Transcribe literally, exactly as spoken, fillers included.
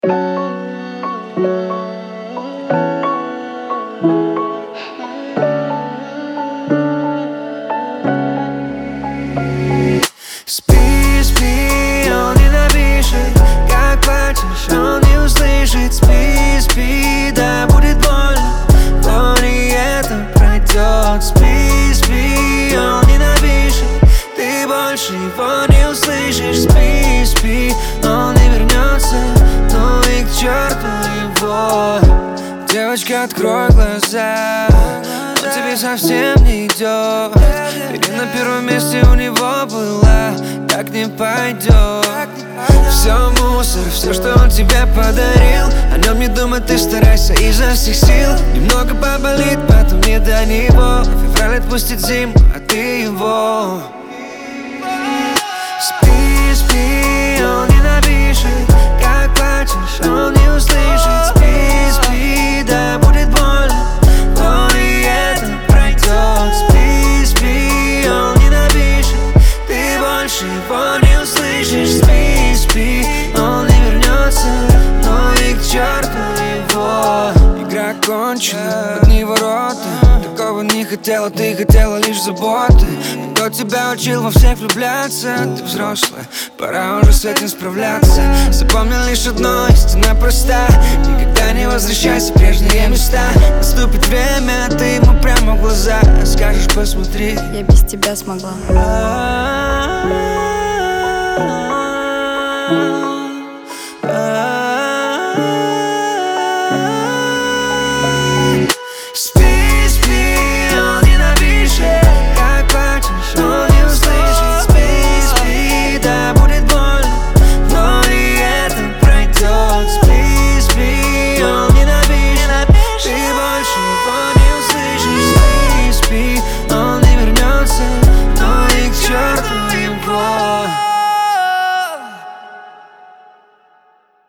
Спи, спи, он не напишет, как плачешь, он не услышит. Спи, спи, да будет больно, но и это пройдет. Спи, спи, он не напишет, ты больше его не услышишь. Спи, спи, он не вернется, ну и к черту его. Девочка, открой глаза, он тебе совсем не идет. Ты на первом месте у него была, так не пойдет. Все мусор, все, что он тебе подарил, о нем не думай, ты старайся изо всех сил. Немного поболит, потом не до него. Февраль отпустит зиму, а ты его. Спи, спи, он не напишет, как плачешь, он не услышит. Спи, спи, да будет больно, но и это пройдет. Спи, спи, он не напишет, ты больше его не услышишь. Спи, спи, он не вернется, но и к черту его. Игра кончена, одни ворота. Такого не хотела, ты хотела лишь заботы. Кто тебя учил во всех влюбляться? Ты взрослая, пора уже с этим справляться. Запомни лишь одно, истина проста: никогда не возвращайся в прежние места. Наступит время, ты ему прямо в глаза скажешь: посмотри, я без тебя смогла.